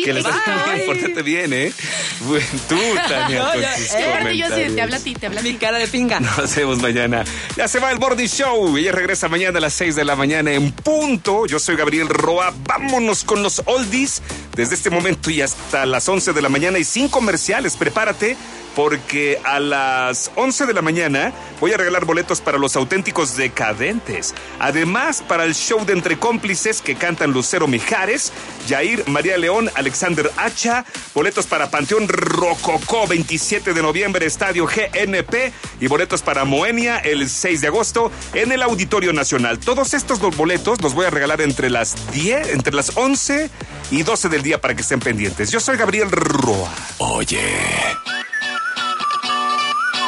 Que les importante bien, ¿eh? Bueno, tú, Tania, con tus comentarios. Yo sí, te habla a ti. Mi cara de pinga. Nos vemos mañana. Ya se va el Morning Show. Ella regresa mañana a las 6 de la mañana en punto. Yo soy Gabriel Roa. Vámonos con los oldies. Desde este momento y hasta las 11 de la mañana y sin comerciales. Prepárate, porque a las 11 de la mañana voy a regalar boletos para los auténticos decadentes. Además, para el show de Entre Cómplices que cantan Lucero Mijares, Yair, María León, Alexander Hacha, boletos para Panteón Rococó, 27 de noviembre, Estadio GNP, y boletos para Moenia el 6 de agosto en el Auditorio Nacional. Todos estos boletos los voy a regalar entre las 11 y 12 del día para que estén pendientes. Yo soy Gabriel Roa. Oye,